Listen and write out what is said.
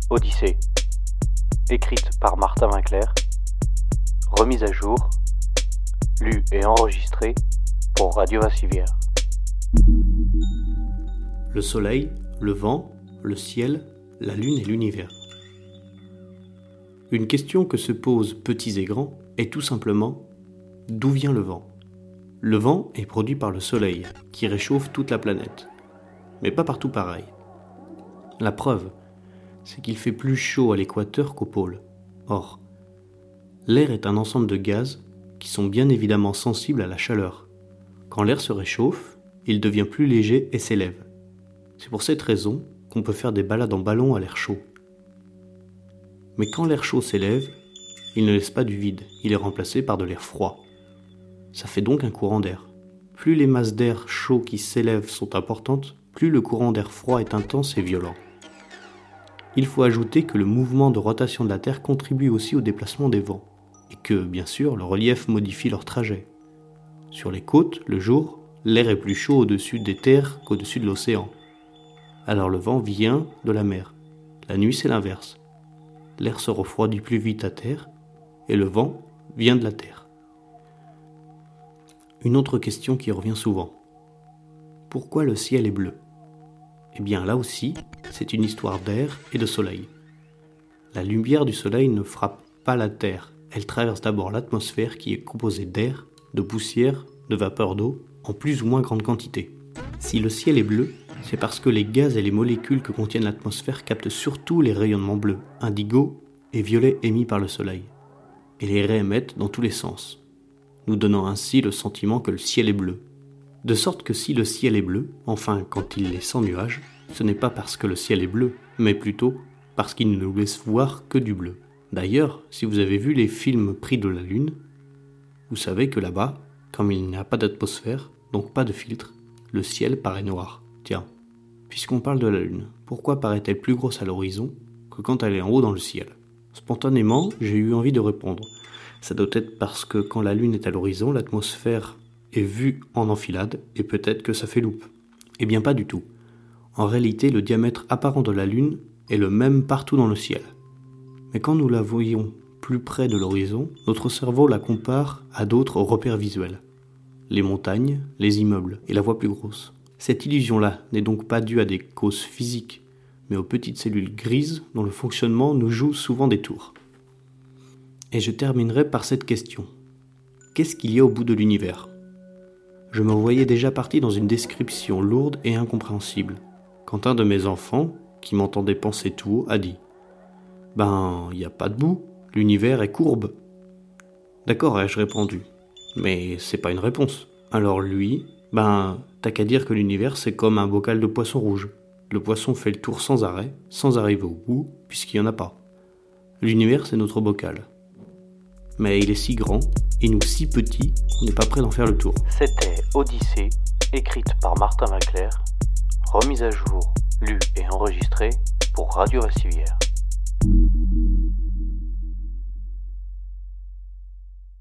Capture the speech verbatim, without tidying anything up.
Odyssée, écrite par Martin Winkler, remise à jour, lue et enregistrée pour Radio Vassivière. Le soleil, le vent, le ciel, la lune et l'univers. Une question que se posent petits et grands est tout simplement « D'où vient le vent ?» Le vent est produit par le soleil, qui réchauffe toute la planète. Mais pas partout pareil. La preuve, c'est qu'il fait plus chaud à l'équateur qu'au pôle. Or, l'air est un ensemble de gaz qui sont bien évidemment sensibles à la chaleur. Quand l'air se réchauffe, il devient plus léger et s'élève. C'est pour cette raison qu'on peut faire des balades en ballon à l'air chaud. Mais quand l'air chaud s'élève, il ne laisse pas du vide, il est remplacé par de l'air froid. Ça fait donc un courant d'air. Plus les masses d'air chaud qui s'élèvent sont importantes, plus le courant d'air froid est intense et violent. Il faut ajouter que le mouvement de rotation de la Terre contribue aussi au déplacement des vents, et que, bien sûr, le relief modifie leur trajet. Sur les côtes, le jour, l'air est plus chaud au-dessus des terres qu'au-dessus de l'océan. Alors le vent vient de la mer. La nuit, c'est l'inverse. L'air se refroidit plus vite à terre, et le vent vient de la terre. Une autre question qui revient souvent. Pourquoi le ciel est bleu ? Eh bien là aussi, c'est une histoire d'air et de soleil. La lumière du soleil ne frappe pas la terre, elle traverse d'abord l'atmosphère qui est composée d'air, de poussière, de vapeur d'eau, en plus ou moins grande quantité. Si le ciel est bleu, c'est parce que les gaz et les molécules que contiennent l'atmosphère captent surtout les rayonnements bleus, indigo et violet émis par le soleil, et les réémettent dans tous les sens, nous donnant ainsi le sentiment que le ciel est bleu. De sorte que si le ciel est bleu, enfin quand il est sans nuages, ce n'est pas parce que le ciel est bleu, mais plutôt parce qu'il ne nous laisse voir que du bleu. D'ailleurs, si vous avez vu les films pris de la Lune, vous savez que là-bas, comme il n'y a pas d'atmosphère, donc pas de filtre, le ciel paraît noir. Tiens, puisqu'on parle de la Lune, pourquoi paraît-elle plus grosse à l'horizon que quand elle est en haut dans le ciel ? Spontanément, j'ai eu envie de répondre. Ça doit être parce que quand la Lune est à l'horizon, l'atmosphère est vue en enfilade et peut-être que ça fait loupe. Eh bien pas du tout. En réalité, le diamètre apparent de la Lune est le même partout dans le ciel. Mais quand nous la voyons plus près de l'horizon, notre cerveau la compare à d'autres repères visuels. Les montagnes, les immeubles et la voie plus grosse. Cette illusion-là n'est donc pas due à des causes physiques, mais aux petites cellules grises dont le fonctionnement nous joue souvent des tours. Et je terminerai par cette question. Qu'est-ce qu'il y a au bout de l'univers ? Je me voyais déjà parti dans une description lourde et incompréhensible, quand un de mes enfants, qui m'entendait penser tout haut, a dit « Ben, il n'y a pas de bout, l'univers est courbe. » D'accord, ai-je répondu, mais c'est pas une réponse. Alors lui, ben, t'as qu'à dire que l'univers c'est comme un bocal de poisson rouge. Le poisson fait le tour sans arrêt, sans arriver au bout, puisqu'il n'y en a pas. L'univers c'est notre bocal. Mais il est si grand, et nous si petits, qu'on n'est pas prêt d'en faire le tour. C'était Odyssée, écrite par Martin Winkler, remise à jour, lue et enregistrée pour Radio Vassivière.